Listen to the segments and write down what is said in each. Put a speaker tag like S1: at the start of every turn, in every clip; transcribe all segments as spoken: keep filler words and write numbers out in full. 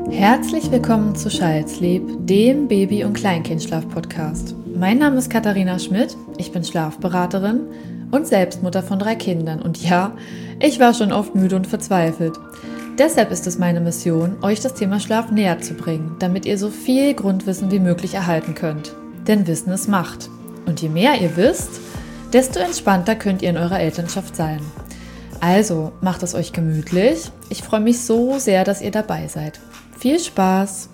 S1: Herzlich willkommen zu Child's Sleep, dem Baby- und Kleinkindschlaf-Podcast. Mein Name ist Katharina Schmidt, ich bin Schlafberaterin und Selbstmutter von drei Kindern. Und ja, ich war schon oft müde und verzweifelt. Deshalb ist es meine Mission, euch das Thema Schlaf näher zu bringen, damit ihr so viel Grundwissen wie möglich erhalten könnt. Denn Wissen ist Macht. Und je mehr ihr wisst, desto entspannter könnt ihr in eurer Elternschaft sein. Also, macht es euch gemütlich. Ich freue mich so sehr, dass ihr dabei seid. Viel Spaß!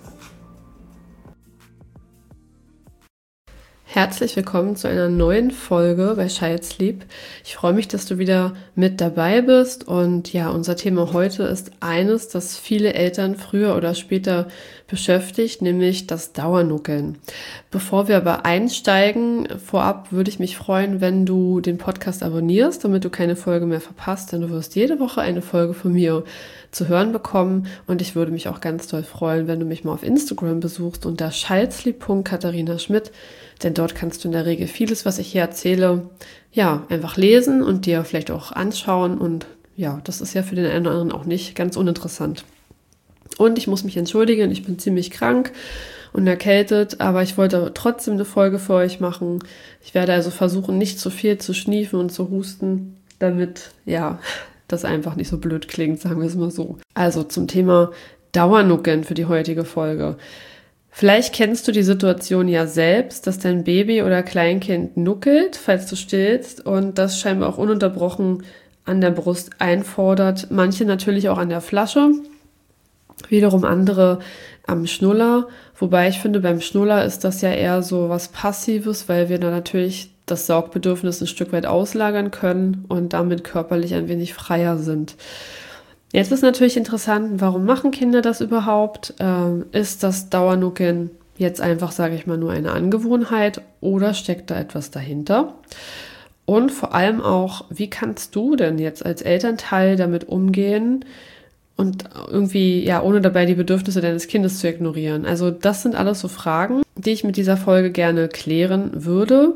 S2: Herzlich willkommen zu einer neuen Folge bei Child's Sleep. Ich freue mich, dass du wieder mit dabei bist und ja, unser Thema heute ist eines, das viele Eltern früher oder später beschäftigt, nämlich das Dauernuckeln. Bevor wir aber einsteigen, vorab würde ich mich freuen, wenn du den Podcast abonnierst, damit du keine Folge mehr verpasst, denn du wirst jede Woche eine Folge von mir zu hören bekommen und ich würde mich auch ganz doll freuen, wenn du mich mal auf Instagram besuchst unter childsleep punkt katharina schmidt, denn dort kannst du in der Regel vieles, was ich hier erzähle, ja, einfach lesen und dir vielleicht auch anschauen und ja, das ist ja für den einen oder anderen auch nicht ganz uninteressant. Und ich muss mich entschuldigen, ich bin ziemlich krank und erkältet, aber ich wollte trotzdem eine Folge für euch machen. Ich werde also versuchen, nicht zu viel zu schniefen und zu husten, damit, ja, das einfach nicht so blöd klingt, sagen wir es mal so. Also zum Thema Dauernuckeln für die heutige Folge. Vielleicht kennst du die Situation ja selbst, dass dein Baby oder Kleinkind nuckelt, falls du stillst und das scheinbar auch ununterbrochen an der Brust einfordert. Manche natürlich auch an der Flasche, wiederum andere am Schnuller. Wobei ich finde, beim Schnuller ist das ja eher so was Passives, weil wir da natürlich das Saugbedürfnis ein Stück weit auslagern können und damit körperlich ein wenig freier sind. Jetzt ist natürlich interessant, warum machen Kinder das überhaupt? Ähm, ist das Dauernuckeln jetzt einfach, sage ich mal, nur eine Angewohnheit oder steckt da etwas dahinter? Und vor allem auch, wie kannst du denn jetzt als Elternteil damit umgehen und irgendwie, ja, ohne dabei die Bedürfnisse deines Kindes zu ignorieren? Also das sind alles so Fragen, die ich mit dieser Folge gerne klären würde.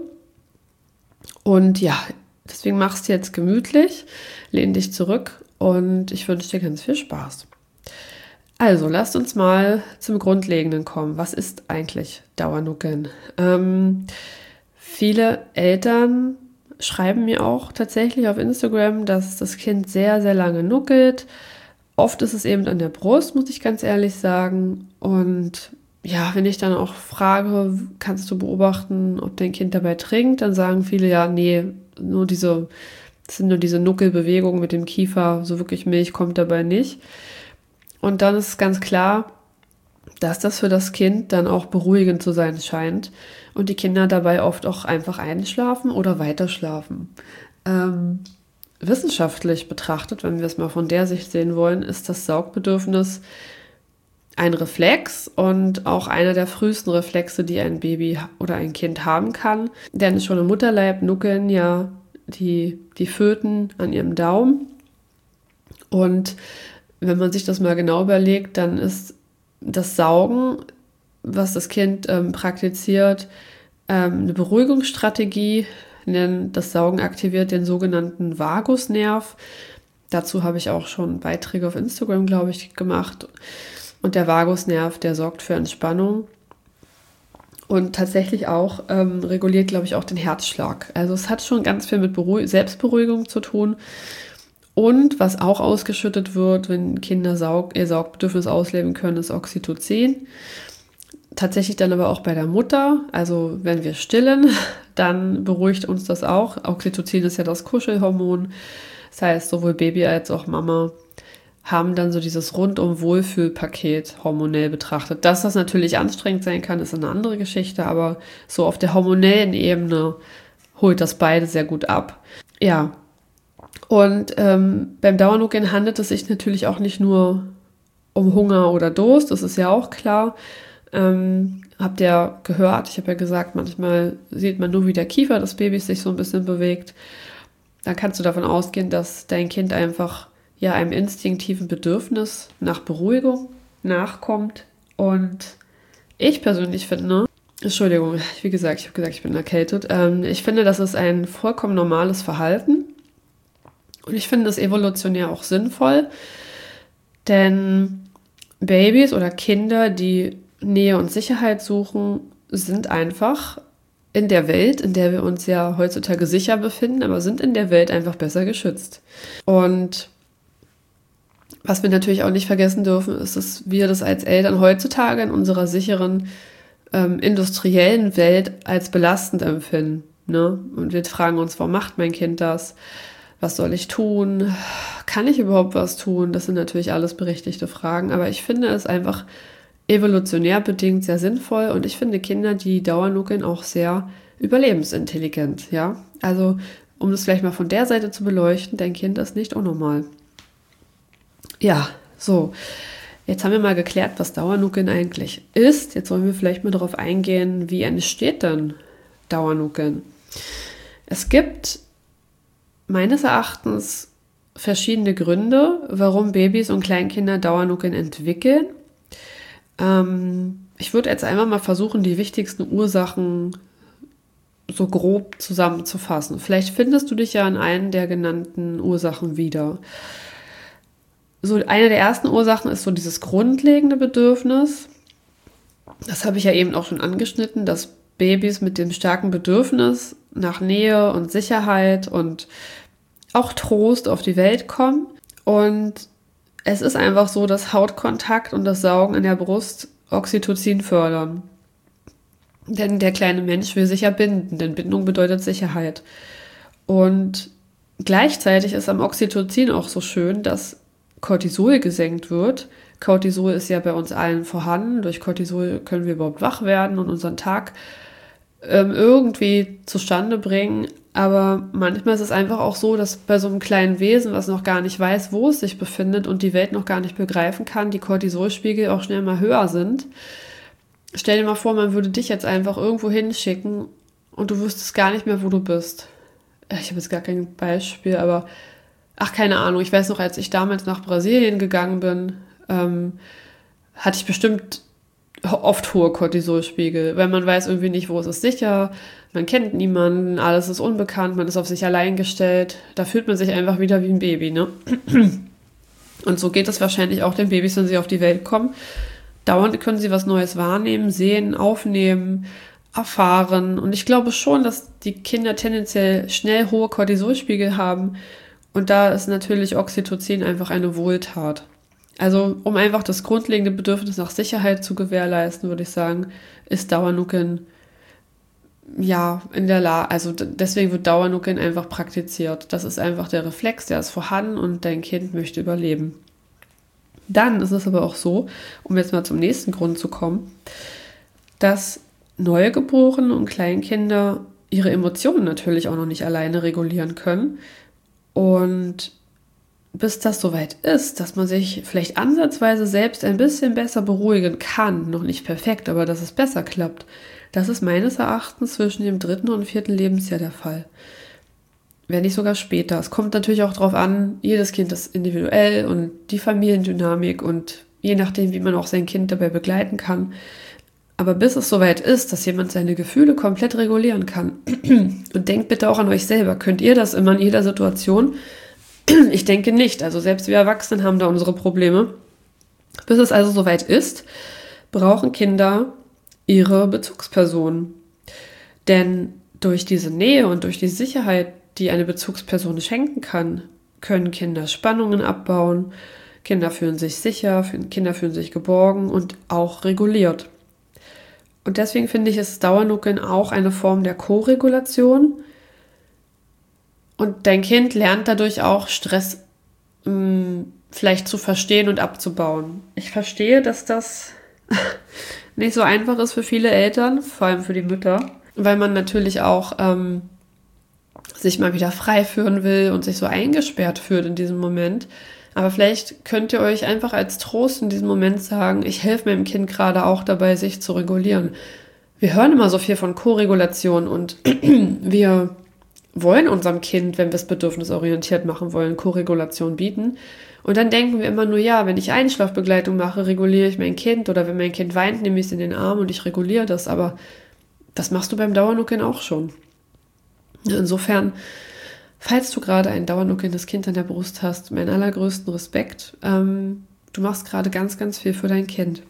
S2: Und ja, deswegen mach's dir jetzt gemütlich, lehn dich zurück und ich wünsche dir ganz viel Spaß. Also, lasst uns mal zum Grundlegenden kommen. Was ist eigentlich Dauernuckeln? Ähm, viele Eltern schreiben mir auch tatsächlich auf Instagram, dass das Kind sehr, sehr lange nuckelt. Oft ist es eben an der Brust, muss ich ganz ehrlich sagen. Und ja, wenn ich dann auch frage, kannst du beobachten, ob dein Kind dabei trinkt, dann sagen viele, ja, nee, nur diese, das sind nur diese Nuckelbewegungen mit dem Kiefer, so wirklich Milch kommt dabei nicht. Und dann ist ganz klar, dass das für das Kind dann auch beruhigend zu sein scheint und die Kinder dabei oft auch einfach einschlafen oder weiterschlafen. Ähm, wissenschaftlich betrachtet, wenn wir es mal von der Sicht sehen wollen, ist das Saugbedürfnis ein Reflex und auch einer der frühesten Reflexe, die ein Baby oder ein Kind haben kann. Denn schon im Mutterleib nuckeln ja die, die Föten an ihrem Daumen. Und wenn man sich das mal genau überlegt, dann ist das Saugen, was das Kind ähm, praktiziert, ähm, eine Beruhigungsstrategie, denn das Saugen aktiviert den sogenannten Vagusnerv. Dazu habe ich auch schon Beiträge auf Instagram, glaube ich, gemacht. Und der Vagusnerv, der sorgt für Entspannung und tatsächlich auch ähm, reguliert, glaube ich, auch den Herzschlag. Also es hat schon ganz viel mit Beruhig- Selbstberuhigung zu tun. Und was auch ausgeschüttet wird, wenn Kinder Saug- ihr Saugbedürfnis ausleben können, ist Oxytocin. Tatsächlich dann aber auch bei der Mutter. Also wenn wir stillen, dann beruhigt uns das auch. Oxytocin ist ja das Kuschelhormon. Das heißt, sowohl Baby als auch Mama haben dann so dieses Rundum-Wohlfühl-Paket hormonell betrachtet. Dass das natürlich anstrengend sein kann, ist eine andere Geschichte, aber so auf der hormonellen Ebene holt das beide sehr gut ab. Ja, und ähm, beim Dauernuckeln handelt es sich natürlich auch nicht nur um Hunger oder Durst, das ist ja auch klar. Ähm, habt ihr gehört, ich habe ja gesagt, manchmal sieht man nur, wie der Kiefer des Babys sich so ein bisschen bewegt. Dann kannst du davon ausgehen, dass dein Kind einfach ja einem instinktiven Bedürfnis nach Beruhigung nachkommt. Und ich persönlich finde, Entschuldigung, wie gesagt, ich habe gesagt, ich bin erkältet. Ähm, ich finde, das ist ein vollkommen normales Verhalten. Und ich finde es evolutionär auch sinnvoll, denn Babys oder Kinder, die Nähe und Sicherheit suchen, sind einfach in der Welt, in der wir uns ja heutzutage sicher befinden, aber sind in der Welt einfach besser geschützt. Und was wir natürlich auch nicht vergessen dürfen, ist, dass wir das als Eltern heutzutage in unserer sicheren ähm, industriellen Welt als belastend empfinden. Ne? Und wir fragen uns, warum macht mein Kind das? Was soll ich tun? Kann ich überhaupt was tun? Das sind natürlich alles berechtigte Fragen, aber ich finde es einfach evolutionär bedingt sehr sinnvoll und ich finde Kinder, die dauernuckeln, auch sehr überlebensintelligent, ja. Also, um das vielleicht mal von der Seite zu beleuchten, dein Kind ist nicht unnormal. Ja, so. Jetzt haben wir mal geklärt, was Dauernuckeln eigentlich ist. Jetzt wollen wir vielleicht mal darauf eingehen, wie entsteht denn Dauernuckeln? Es gibt meines Erachtens verschiedene Gründe, warum Babys und Kleinkinder Dauernuckeln entwickeln. Ähm, ich würde jetzt einmal mal versuchen, die wichtigsten Ursachen so grob zusammenzufassen. Vielleicht findest du dich ja in einen der genannten Ursachen wieder. So, eine der ersten Ursachen ist so dieses grundlegende Bedürfnis. Das habe ich ja eben auch schon angeschnitten, dass Babys mit dem starken Bedürfnis nach Nähe und Sicherheit und auch Trost auf die Welt kommen. Und es ist einfach so, dass Hautkontakt und das Saugen in der Brust Oxytocin fördern. Denn der kleine Mensch will sich ja binden, denn Bindung bedeutet Sicherheit. Und gleichzeitig ist am Oxytocin auch so schön, dass Cortisol gesenkt wird. Cortisol ist ja bei uns allen vorhanden. Durch Cortisol können wir überhaupt wach werden und unseren Tag ähm, irgendwie zustande bringen. Aber manchmal ist es einfach auch so, dass bei so einem kleinen Wesen, was noch gar nicht weiß, wo es sich befindet und die Welt noch gar nicht begreifen kann, die Cortisolspiegel auch schnell mal höher sind. Stell dir mal vor, man würde dich jetzt einfach irgendwo hinschicken und du wüsstest gar nicht mehr, wo du bist. Ich habe jetzt gar kein Beispiel, aber ach, keine Ahnung. Ich weiß noch, als ich damals nach Brasilien gegangen bin, ähm, hatte ich bestimmt oft hohe Cortisolspiegel, weil man weiß irgendwie nicht, wo es ist sicher, man kennt niemanden, alles ist unbekannt, man ist auf sich allein gestellt. Da fühlt man sich einfach wieder wie ein Baby, ne? Und so geht es wahrscheinlich auch den Babys, wenn sie auf die Welt kommen. Dauernd können sie was Neues wahrnehmen, sehen, aufnehmen, erfahren. Und ich glaube schon, dass die Kinder tendenziell schnell hohe Cortisolspiegel haben. Und da ist natürlich Oxytocin einfach eine Wohltat. Also um einfach das grundlegende Bedürfnis nach Sicherheit zu gewährleisten, würde ich sagen, ist Dauernuckeln ja in der Lage, also deswegen wird Dauernuckeln einfach praktiziert. Das ist einfach der Reflex, der ist vorhanden und dein Kind möchte überleben. Dann ist es aber auch so, um jetzt mal zum nächsten Grund zu kommen, dass Neugeborene und Kleinkinder ihre Emotionen natürlich auch noch nicht alleine regulieren können. Und bis das soweit ist, dass man sich vielleicht ansatzweise selbst ein bisschen besser beruhigen kann, noch nicht perfekt, aber dass es besser klappt, das ist meines Erachtens zwischen dem dritten und vierten Lebensjahr der Fall. Wenn nicht sogar später. Es kommt natürlich auch darauf an, jedes Kind ist individuell und die Familiendynamik und je nachdem, wie man auch sein Kind dabei begleiten kann. Aber bis es soweit ist, dass jemand seine Gefühle komplett regulieren kann, und denkt bitte auch an euch selber, könnt ihr das immer in jeder Situation? Ich denke nicht. Also selbst wir Erwachsenen haben da unsere Probleme. Bis es also soweit ist, brauchen Kinder ihre Bezugspersonen. Denn durch diese Nähe und durch die Sicherheit, die eine Bezugsperson schenken kann, können Kinder Spannungen abbauen, Kinder fühlen sich sicher, Kinder fühlen sich geborgen und auch reguliert. Und deswegen finde ich, ist Dauernuckeln auch eine Form der Co-Regulation. Und dein Kind lernt dadurch auch Stress mh, vielleicht zu verstehen und abzubauen. Ich verstehe, dass das nicht so einfach ist für viele Eltern, vor allem für die Mütter, weil man natürlich auch ähm, sich mal wieder frei führen will und sich so eingesperrt fühlt in diesem Moment. Aber vielleicht könnt ihr euch einfach als Trost in diesem Moment sagen, ich helfe meinem Kind gerade auch dabei, sich zu regulieren. Wir hören immer so viel von Co-Regulation und wir wollen unserem Kind, wenn wir es bedürfnisorientiert machen wollen, Co-Regulation bieten. Und dann denken wir immer nur, ja, wenn ich Einschlafbegleitung mache, reguliere ich mein Kind. Oder wenn mein Kind weint, nehme ich es in den Arm und ich reguliere das. Aber das machst du beim Dauernuckeln auch schon. Insofern, falls du gerade ein dauernuckelndes Kind an der Brust hast, meinen allergrößten Respekt. Ähm, du machst gerade ganz, ganz viel für dein Kind.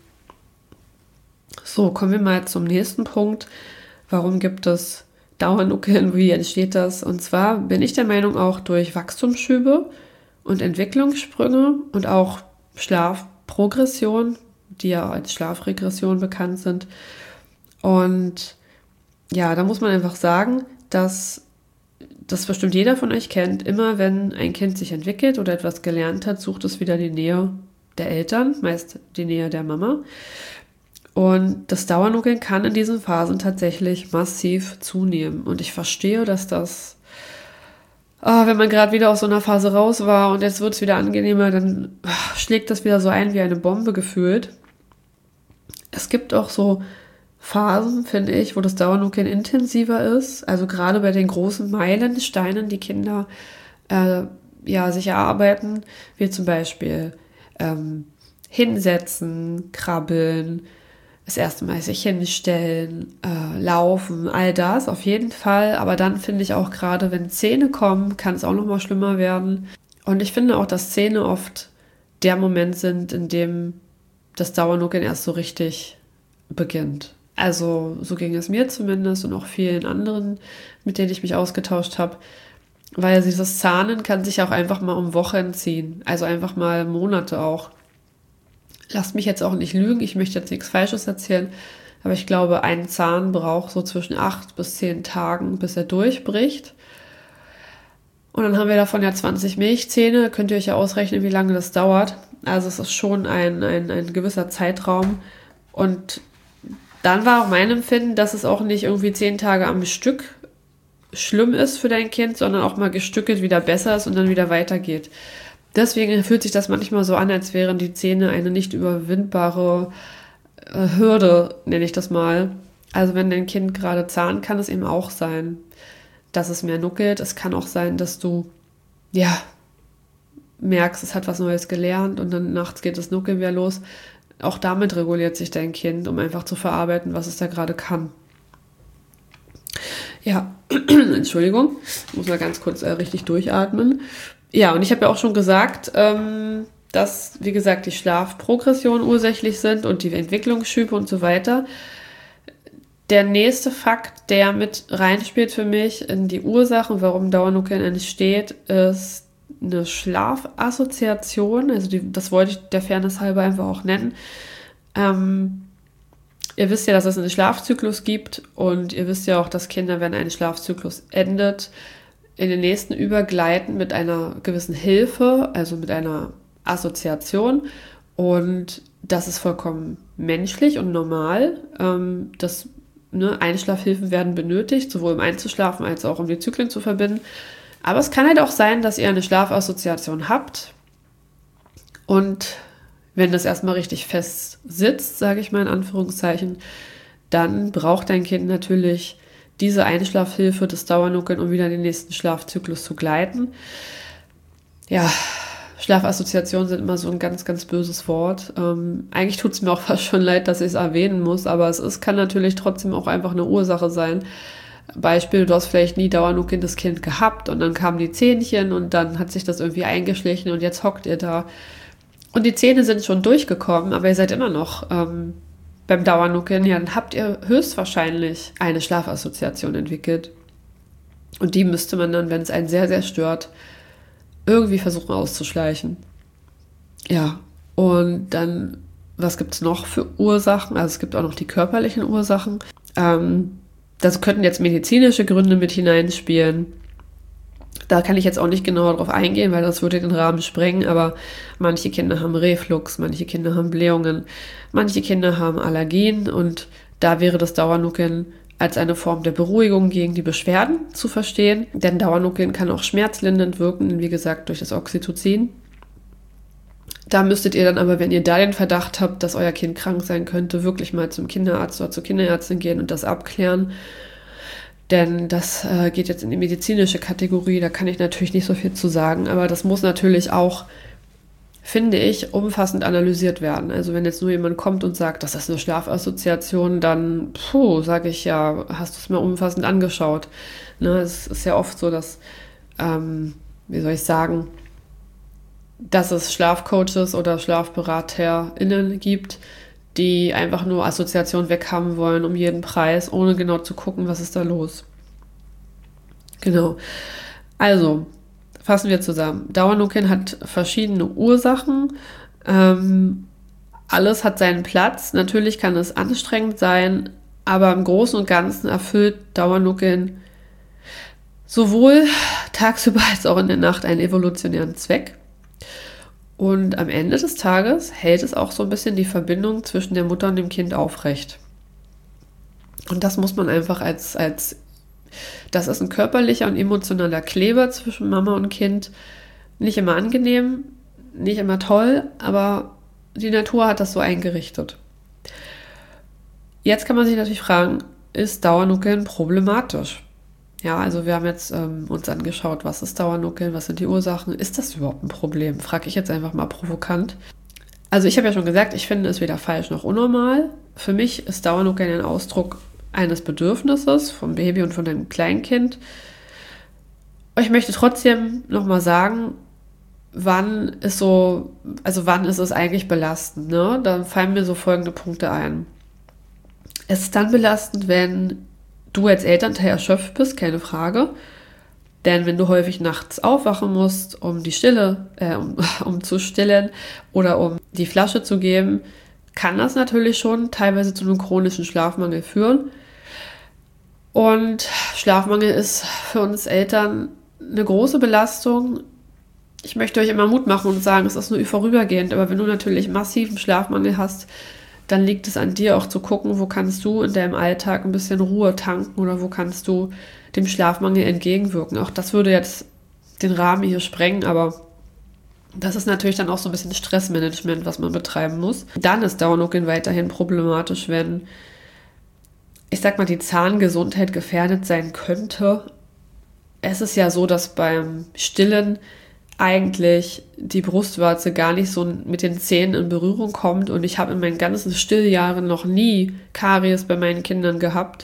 S2: So, kommen wir mal zum nächsten Punkt. Warum gibt es Dauernuckeln? Wie entsteht das? Und zwar bin ich der Meinung, auch durch Wachstumsschübe und Entwicklungssprünge und auch Schlafprogression, die ja als Schlafregression bekannt sind. Und ja, da muss man einfach sagen, dass das bestimmt jeder von euch kennt. Immer wenn ein Kind sich entwickelt oder etwas gelernt hat, sucht es wieder die Nähe der Eltern, meist die Nähe der Mama. Und das Dauernuckeln kann in diesen Phasen tatsächlich massiv zunehmen. Und ich verstehe, dass das, oh, wenn man gerade wieder aus so einer Phase raus war und jetzt wird es wieder angenehmer, dann oh, schlägt das wieder so ein wie eine Bombe gefühlt. Es gibt auch so Phasen, finde ich, wo das Dauernuckeln intensiver ist. Also gerade bei den großen Meilensteinen, die Kinder äh, ja, sich erarbeiten, wie zum Beispiel ähm, hinsetzen, krabbeln, das erste Mal sich hinstellen, äh, laufen, all das auf jeden Fall. Aber dann finde ich auch gerade, wenn Zähne kommen, kann es auch noch mal schlimmer werden. Und ich finde auch, dass Zähne oft der Moment sind, in dem das Dauernuckeln erst so richtig beginnt. Also so ging es mir zumindest und auch vielen anderen, mit denen ich mich ausgetauscht habe. Weil dieses Zahnen kann sich auch einfach mal um Wochen ziehen. Also einfach mal Monate auch. Lasst mich jetzt auch nicht lügen, ich möchte jetzt nichts Falsches erzählen, aber ich glaube, ein Zahn braucht so zwischen acht bis zehn Tagen, bis er durchbricht. Und dann haben wir davon ja zwanzig Milchzähne, könnt ihr euch ja ausrechnen, wie lange das dauert. Also es ist schon ein, ein, ein gewisser Zeitraum. Und dann war auch mein Empfinden, dass es auch nicht irgendwie zehn Tage am Stück schlimm ist für dein Kind, sondern auch mal gestückelt wieder besser ist und dann wieder weitergeht. Deswegen fühlt sich das manchmal so an, als wären die Zähne eine nicht überwindbare äh, Hürde, nenne ich das mal. Also wenn dein Kind gerade zahnt, kann es eben auch sein, dass es mehr nuckelt. Es kann auch sein, dass du, ja, merkst, es hat was Neues gelernt und dann nachts geht das Nuckeln wieder los. Auch damit reguliert sich dein Kind, um einfach zu verarbeiten, was es da gerade kann. Ja, Entschuldigung, ich muss mal ganz kurz äh, richtig durchatmen. Ja, und ich habe ja auch schon gesagt, ähm, dass, wie gesagt, die Schlafprogressionen ursächlich sind und die Entwicklungsschübe und so weiter. Der nächste Fakt, der mit reinspielt für mich in die Ursachen, warum Dauernuckeln entsteht, ist eine Schlafassoziation. Also die, das wollte ich der Fairness halber einfach auch nennen. Ähm, ihr wisst ja, dass es einen Schlafzyklus gibt und ihr wisst ja auch, dass Kinder, wenn ein Schlafzyklus endet, in den nächsten übergleiten mit einer gewissen Hilfe, also mit einer Assoziation. Und das ist vollkommen menschlich und normal. Ähm, dass ne, Einschlafhilfen werden benötigt, sowohl um einzuschlafen als auch um die Zyklen zu verbinden. Aber es kann halt auch sein, dass ihr eine Schlafassoziation habt. Und wenn das erstmal richtig fest sitzt, sage ich mal in Anführungszeichen, dann braucht dein Kind natürlich diese Einschlafhilfe, das Dauernuckeln, um wieder in den nächsten Schlafzyklus zu gleiten. Ja, Schlafassoziationen sind immer so ein ganz, ganz böses Wort. Ähm, eigentlich tut es mir auch fast schon leid, dass ich es erwähnen muss, aber es ist, kann natürlich trotzdem auch einfach eine Ursache sein. Beispiel, du hast vielleicht nie dauernuckelndes Kind gehabt und dann kamen die Zähnchen und dann hat sich das irgendwie eingeschlichen und jetzt hockt ihr da. Und die Zähne sind schon durchgekommen, aber ihr seid immer noch ähm, beim Dauernuckeln, ja, dann habt ihr höchstwahrscheinlich eine Schlafassoziation entwickelt. Und die müsste man dann, wenn es einen sehr, sehr stört, irgendwie versuchen auszuschleichen. Ja, und dann, was gibt es noch für Ursachen? Also es gibt auch noch die körperlichen Ursachen. Ähm, das könnten jetzt medizinische Gründe mit hineinspielen. Da kann ich jetzt auch nicht genauer drauf eingehen, weil das würde den Rahmen sprengen, aber manche Kinder haben Reflux, manche Kinder haben Blähungen, manche Kinder haben Allergien und da wäre das Dauernuckeln als eine Form der Beruhigung gegen die Beschwerden zu verstehen, denn Dauernuckeln kann auch schmerzlindernd wirken, wie gesagt, durch das Oxytocin. Da müsstet ihr dann aber, wenn ihr da den Verdacht habt, dass euer Kind krank sein könnte, wirklich mal zum Kinderarzt oder zur Kinderärztin gehen und das abklären. Denn das äh, geht jetzt in die medizinische Kategorie, da kann ich natürlich nicht so viel zu sagen, aber das muss natürlich auch, finde ich, umfassend analysiert werden. Also wenn jetzt nur jemand kommt und sagt, das ist eine Schlafassoziation, dann, puh, sage ich ja, hast du es mal umfassend angeschaut. Ne, es ist ja oft so, dass, ähm, wie soll ich sagen, dass es Schlafcoaches oder SchlafberaterInnen gibt, die einfach nur Assoziationen weghaben wollen um jeden Preis, ohne genau zu gucken, was ist da los. Genau. Also, fassen wir zusammen. Dauernuckeln hat verschiedene Ursachen. Ähm, alles hat seinen Platz. Natürlich kann es anstrengend sein, aber im Großen und Ganzen erfüllt Dauernuckeln sowohl tagsüber als auch in der Nacht einen evolutionären Zweck. Und am Ende des Tages hält es auch so ein bisschen die Verbindung zwischen der Mutter und dem Kind aufrecht. Und das muss man einfach als, als das ist ein körperlicher und emotionaler Kleber zwischen Mama und Kind. Nicht immer angenehm, nicht immer toll, aber die Natur hat das so eingerichtet. Jetzt kann man sich natürlich fragen, ist Dauernuckeln problematisch? Ja, also wir haben jetzt ähm, uns angeschaut, was ist Dauernuckeln, was sind die Ursachen, ist das überhaupt ein Problem? Frage ich jetzt einfach mal provokant. Also ich habe ja schon gesagt, ich finde es weder falsch noch unnormal. Für mich ist Dauernuckeln ein Ausdruck eines Bedürfnisses vom Baby und von dem Kleinkind. Ich möchte trotzdem nochmal sagen, wann ist so, also wann ist es eigentlich belastend, ne? Da fallen mir so folgende Punkte ein. Es ist dann belastend, wenn du als Elternteil erschöpft bist, keine Frage. Denn wenn du häufig nachts aufwachen musst, um die Stille, äh, um, um zu stillen oder um die Flasche zu geben, kann das natürlich schon teilweise zu einem chronischen Schlafmangel führen. Und Schlafmangel ist für uns Eltern eine große Belastung. Ich möchte euch immer Mut machen und sagen, es ist nur vorübergehend. Aber wenn du natürlich massiven Schlafmangel hast, dann liegt es an dir auch zu gucken, wo kannst du in deinem Alltag ein bisschen Ruhe tanken oder wo kannst du dem Schlafmangel entgegenwirken. Auch das würde jetzt den Rahmen hier sprengen, aber das ist natürlich dann auch so ein bisschen Stressmanagement, was man betreiben muss. Dann ist Dauernuckeln weiterhin problematisch, wenn, ich sag mal, die Zahngesundheit gefährdet sein könnte. Es ist ja so, dass beim Stillen eigentlich die Brustwarze gar nicht so mit den Zähnen in Berührung kommt und ich habe in meinen ganzen Stilljahren noch nie Karies bei meinen Kindern gehabt.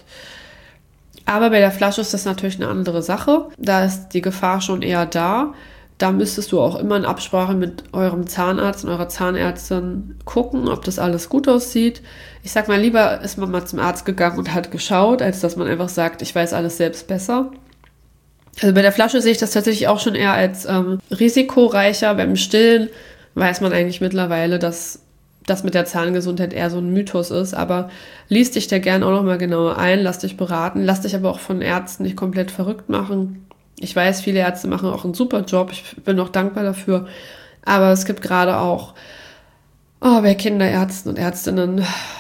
S2: Aber bei der Flasche ist das natürlich eine andere Sache. Da ist die Gefahr schon eher da. Da müsstest du auch immer in Absprache mit eurem Zahnarzt und eurer Zahnärztin gucken, ob das alles gut aussieht. Ich sag mal, lieber ist man mal zum Arzt gegangen und hat geschaut, als dass man einfach sagt, ich weiß alles selbst besser. Also bei der Flasche sehe ich das tatsächlich auch schon eher als ähm, risikoreicher. Beim Stillen weiß man eigentlich mittlerweile, dass das mit der Zahngesundheit eher so ein Mythos ist. Aber lies dich da gerne auch nochmal genauer ein, lass dich beraten, lass dich aber auch von Ärzten nicht komplett verrückt machen. Ich weiß, viele Ärzte machen auch einen super Job, ich bin auch dankbar dafür. Aber es gibt gerade auch oh, bei Kinderärzten und Ärztinnen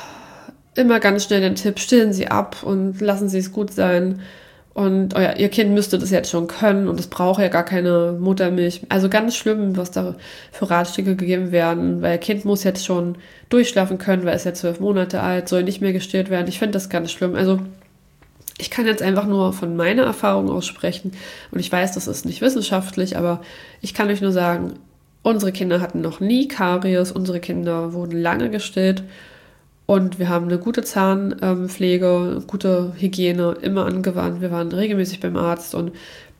S2: immer ganz schnell den Tipp, stillen Sie ab und lassen Sie es gut sein. Und oh ja, ihr Kind müsste das jetzt schon können und es braucht ja gar keine Muttermilch. Also ganz schlimm, was da für Ratschläge gegeben werden, weil ihr Kind muss jetzt schon durchschlafen können, weil es ja zwölf Monate alt, soll nicht mehr gestillt werden. Ich finde das ganz schlimm. Also ich kann jetzt einfach nur von meiner Erfahrung aus sprechen und ich weiß, das ist nicht wissenschaftlich, aber ich kann euch nur sagen, unsere Kinder hatten noch nie Karies, unsere Kinder wurden lange gestillt. Und wir haben eine gute Zahnpflege, gute Hygiene immer angewandt. Wir waren regelmäßig beim Arzt und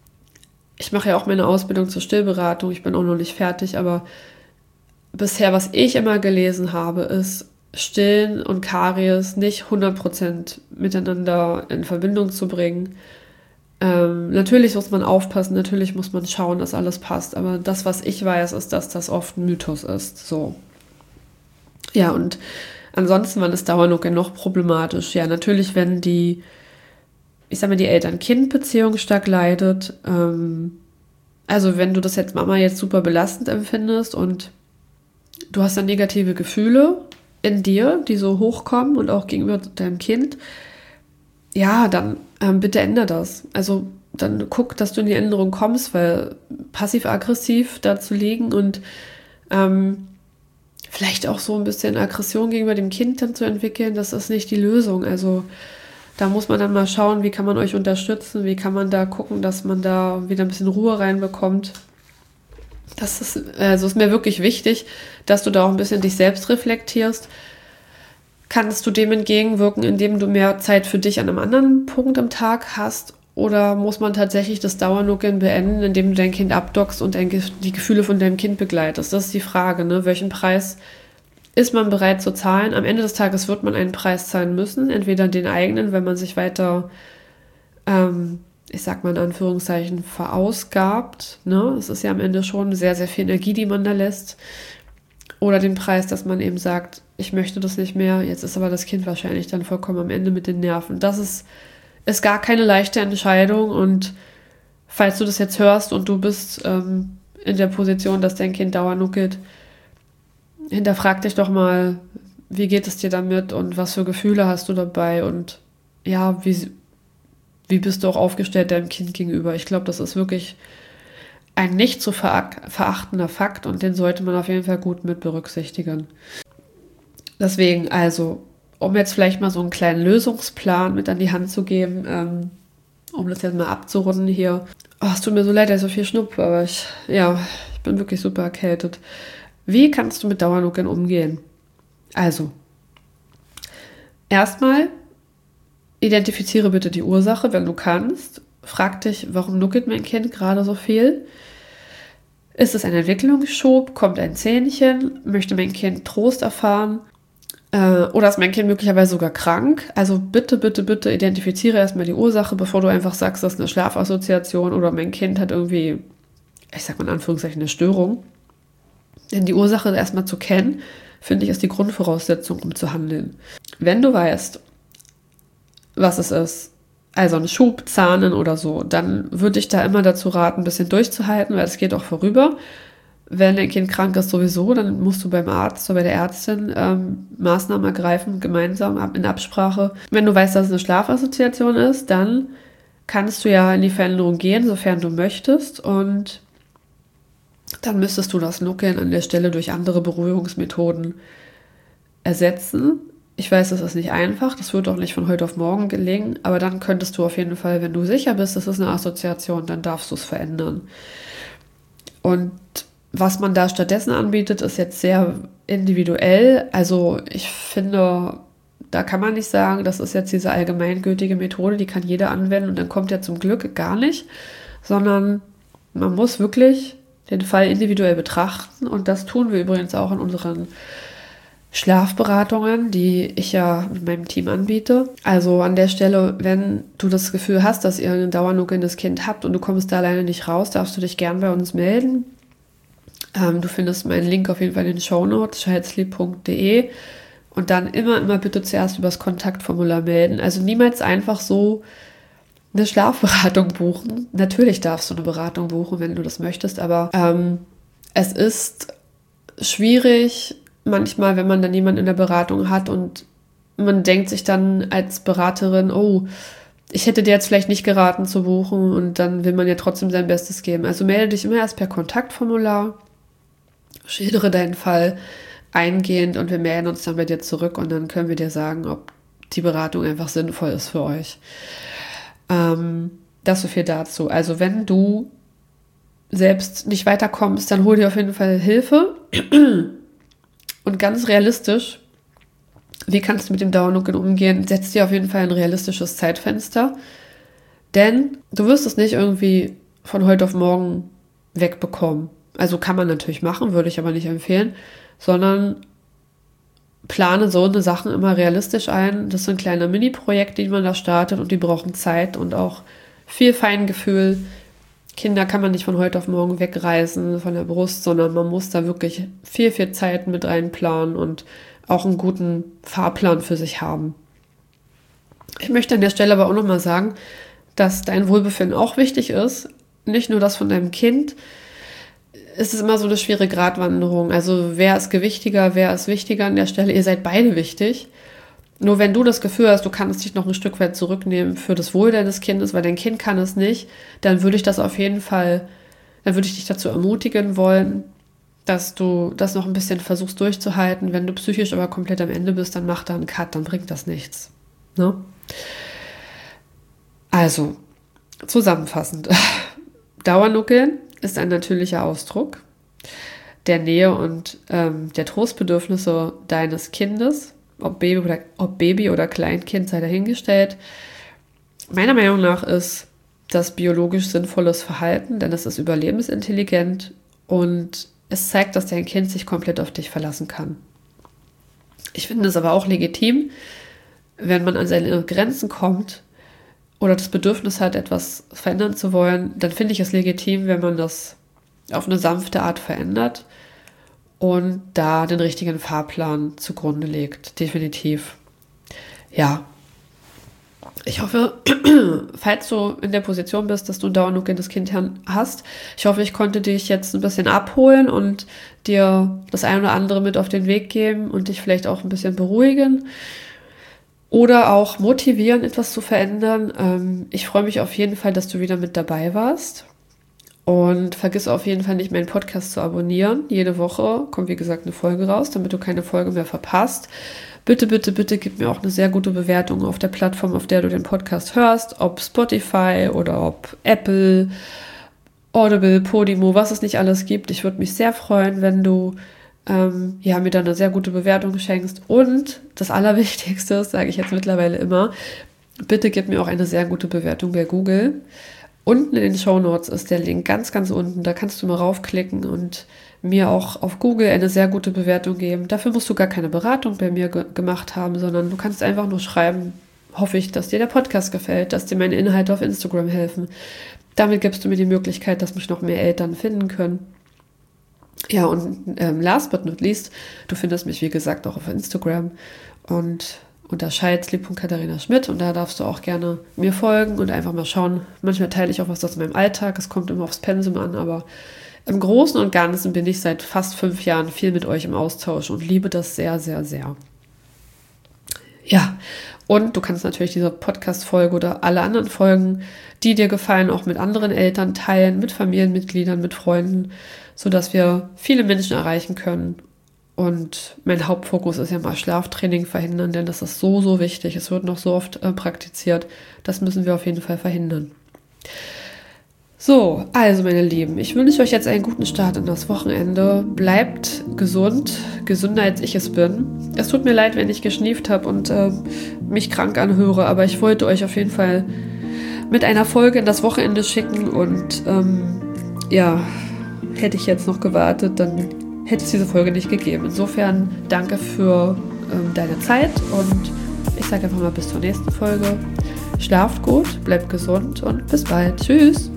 S2: ich mache ja auch meine Ausbildung zur Stillberatung. Ich bin auch noch nicht fertig, aber bisher, was ich immer gelesen habe, ist, Stillen und Karies nicht hundert Prozent miteinander in Verbindung zu bringen. Ähm, natürlich muss man aufpassen, natürlich muss man schauen, dass alles passt. Aber das, was ich weiß, ist, dass das oft ein Mythos ist. So. Ja, und ansonsten, wann ist Dauernuckeln noch problematisch? Ja, natürlich, wenn die, ich sag mal, die Eltern-Kind-Beziehung stark leidet. Ähm, also wenn du das jetzt Mama jetzt super belastend empfindest und du hast dann negative Gefühle in dir, die so hochkommen und auch gegenüber deinem Kind, ja, dann ähm, bitte ändere das. Also dann guck, dass du in die Änderung kommst, weil passiv-aggressiv da zu liegen und ähm, vielleicht auch so ein bisschen Aggression gegenüber dem Kind dann zu entwickeln, das ist nicht die Lösung. Also da muss man dann mal schauen, wie kann man euch unterstützen, wie kann man da gucken, dass man da wieder ein bisschen Ruhe reinbekommt. Das ist, also ist mir wirklich wichtig, dass du da auch ein bisschen dich selbst reflektierst. Kannst du dem entgegenwirken, indem du mehr Zeit für dich an einem anderen Punkt am Tag hast? Oder muss man tatsächlich das Dauernuckeln beenden, indem du dein Kind abdockst und dein, die Gefühle von deinem Kind begleitest? Das ist die Frage, ne? Welchen Preis ist man bereit zu zahlen? Am Ende des Tages wird man einen Preis zahlen müssen, entweder den eigenen, wenn man sich weiter, ähm, ich sag mal in Anführungszeichen, verausgabt. Ne? Es ist ja am Ende schon sehr, sehr viel Energie, die man da lässt. Oder den Preis, dass man eben sagt, ich möchte das nicht mehr, jetzt ist aber das Kind wahrscheinlich dann vollkommen am Ende mit den Nerven. Das ist ist gar keine leichte Entscheidung, und falls du das jetzt hörst und du bist ähm, in der Position, dass dein Kind dauernuckelt, hinterfrag dich doch mal, wie geht es dir damit und was für Gefühle hast du dabei und ja, wie, wie bist du auch aufgestellt deinem Kind gegenüber. Ich glaube, das ist wirklich ein nicht zu verachtender Fakt, und den sollte man auf jeden Fall gut mit berücksichtigen. Deswegen also, um jetzt vielleicht mal so einen kleinen Lösungsplan mit an die Hand zu geben, ähm, um das jetzt mal abzurunden hier. Oh, es tut mir so leid, dass ich so viel schnupfe, aber ich, ja, ich bin wirklich super erkältet. Wie kannst du mit Dauernuckeln umgehen? Also, erstmal identifiziere bitte die Ursache, wenn du kannst. Frag dich, warum nuckelt mein Kind gerade so viel? Ist es ein Entwicklungsschub? Kommt ein Zähnchen? Möchte mein Kind Trost erfahren? Oder ist mein Kind möglicherweise sogar krank? Also bitte, bitte, bitte identifiziere erstmal die Ursache, bevor du einfach sagst, das ist eine Schlafassoziation oder mein Kind hat irgendwie, ich sag mal in Anführungszeichen, eine Störung. Denn die Ursache erstmal zu kennen, finde ich, ist die Grundvoraussetzung, um zu handeln. Wenn du weißt, was es ist, also ein Schub, Zahnen oder so, dann würde ich da immer dazu raten, ein bisschen durchzuhalten, weil es geht auch vorüber. Wenn dein Kind krank ist sowieso, dann musst du beim Arzt oder bei der Ärztin ähm, Maßnahmen ergreifen, gemeinsam in Absprache. Wenn du weißt, dass es eine Schlafassoziation ist, dann kannst du ja in die Veränderung gehen, sofern du möchtest. Und dann müsstest du das Nuckeln an der Stelle durch andere Beruhigungsmethoden ersetzen. Ich weiß, das ist nicht einfach, das wird auch nicht von heute auf morgen gelingen, aber dann könntest du auf jeden Fall, wenn du sicher bist, das ist eine Assoziation, dann darfst du es verändern. Und was man da stattdessen anbietet, ist jetzt sehr individuell. Also ich finde, da kann man nicht sagen, das ist jetzt diese allgemeingültige Methode, die kann jeder anwenden und dann kommt ja zum Glück gar nicht, sondern man muss wirklich den Fall individuell betrachten, und das tun wir übrigens auch in unseren Schlafberatungen, die ich ja mit meinem Team anbiete. Also an der Stelle, wenn du das Gefühl hast, dass ihr ein dauernuckelndes Kind habt und du kommst da alleine nicht raus, darfst du dich gern bei uns melden. Ähm, du findest meinen Link auf jeden Fall in den Shownotes, childsleep punkt de, und dann immer, immer bitte zuerst über das Kontaktformular melden. Also niemals einfach so eine Schlafberatung buchen. Natürlich darfst du eine Beratung buchen, wenn du das möchtest, aber ähm, es ist schwierig manchmal, wenn man dann jemanden in der Beratung hat und man denkt sich dann als Beraterin, oh, ich hätte dir jetzt vielleicht nicht geraten zu buchen, und dann will man ja trotzdem sein Bestes geben. Also melde dich immer erst per Kontaktformular, schildere deinen Fall eingehend und wir melden uns dann bei dir zurück, und dann können wir dir sagen, ob die Beratung einfach sinnvoll ist für euch. Ähm, das so viel dazu. Also wenn du selbst nicht weiterkommst, dann hol dir auf jeden Fall Hilfe. Und ganz realistisch, wie kannst du mit dem Dauernuckeln umgehen? Setz dir auf jeden Fall ein realistisches Zeitfenster, denn du wirst es nicht irgendwie von heute auf morgen wegbekommen. Also kann man natürlich machen, würde ich aber nicht empfehlen, sondern plane so eine Sachen immer realistisch ein. Das sind kleine Mini-Projekte, die man da startet, und die brauchen Zeit und auch viel Feingefühl. Kinder kann man nicht von heute auf morgen wegreißen von der Brust, sondern man muss da wirklich viel, viel Zeit mit reinplanen und auch einen guten Fahrplan für sich haben. Ich möchte an der Stelle aber auch nochmal sagen, dass dein Wohlbefinden auch wichtig ist, nicht nur das von deinem Kind. Es ist immer so eine schwere Gratwanderung. Also wer ist gewichtiger, wer ist wichtiger an der Stelle? Ihr seid beide wichtig. Nur wenn du das Gefühl hast, du kannst dich noch ein Stück weit zurücknehmen für das Wohl deines Kindes, weil dein Kind kann es nicht, dann würde ich das auf jeden Fall, dann würde ich dich dazu ermutigen wollen, dass du das noch ein bisschen versuchst durchzuhalten. Wenn du psychisch aber komplett am Ende bist, dann mach da einen Cut, dann bringt das nichts. Ne? Also, zusammenfassend. Dauernuckeln ist ein natürlicher Ausdruck der Nähe und ähm, der Trostbedürfnisse deines Kindes. Ob Baby oder, ob Baby oder Kleinkind, sei dahingestellt. Meiner Meinung nach ist das biologisch sinnvolles Verhalten, denn es ist überlebensintelligent und es zeigt, dass dein Kind sich komplett auf dich verlassen kann. Ich finde es aber auch legitim, wenn man an seine Grenzen kommt oder das Bedürfnis hat, etwas verändern zu wollen, dann finde ich es legitim, wenn man das auf eine sanfte Art verändert und da den richtigen Fahrplan zugrunde legt. Definitiv. Ja. Ich hoffe, falls du in der Position bist, dass du ein dauernd Kind hast, ich hoffe, ich konnte dich jetzt ein bisschen abholen und dir das ein oder andere mit auf den Weg geben und dich vielleicht auch ein bisschen beruhigen oder auch motivieren, etwas zu verändern. Ähm, ich freue mich auf jeden Fall, dass du wieder mit dabei warst und vergiss auf jeden Fall nicht, meinen Podcast zu abonnieren. Jede Woche kommt, wie gesagt, eine Folge raus, damit du keine Folge mehr verpasst. Bitte, bitte, bitte gib mir auch eine sehr gute Bewertung auf der Plattform, auf der du den Podcast hörst, ob Spotify oder ob Apple, Audible, Podimo, was es nicht alles gibt. Ich würde mich sehr freuen, wenn du ähm, ja, mir da eine sehr gute Bewertung schenkst. Und das Allerwichtigste, das sage ich jetzt mittlerweile immer, bitte gib mir auch eine sehr gute Bewertung bei Google. Unten in den Shownotes ist der Link ganz, ganz unten. Da kannst du mal raufklicken und mir auch auf Google eine sehr gute Bewertung geben. Dafür musst du gar keine Beratung bei mir ge- gemacht haben, sondern du kannst einfach nur schreiben, hoffe ich, dass dir der Podcast gefällt, dass dir meine Inhalte auf Instagram helfen. Damit gibst du mir die Möglichkeit, dass mich noch mehr Eltern finden können. Ja, und ähm, last but not least, du findest mich, wie gesagt, auch auf Instagram und unter scheidsleb punkt katharina schmidt und da darfst du auch gerne mir folgen und einfach mal schauen. Manchmal teile ich auch was aus meinem Alltag, es kommt immer aufs Pensum an, aber im Großen und Ganzen bin ich seit fast fünf Jahren viel mit euch im Austausch und liebe das sehr, sehr, sehr. Ja, und du kannst natürlich diese Podcast-Folge oder alle anderen Folgen, die dir gefallen, auch mit anderen Eltern teilen, mit Familienmitgliedern, mit Freunden, sodass wir viele Menschen erreichen können. Und mein Hauptfokus ist ja mal Schlaftraining verhindern, denn das ist so, so wichtig. Es wird noch so oft äh, praktiziert. Das müssen wir auf jeden Fall verhindern. So, also meine Lieben, ich wünsche euch jetzt einen guten Start in das Wochenende. Bleibt gesund, gesünder als ich es bin. Es tut mir leid, wenn ich geschnieft habe und äh, mich krank anhöre, aber ich wollte euch auf jeden Fall mit einer Folge in das Wochenende schicken und ähm, ja, hätte ich jetzt noch gewartet, dann hätte es diese Folge nicht gegeben. Insofern danke für ähm, deine Zeit und ich sage einfach mal bis zur nächsten Folge. Schlaft gut, bleibt gesund und bis bald. Tschüss!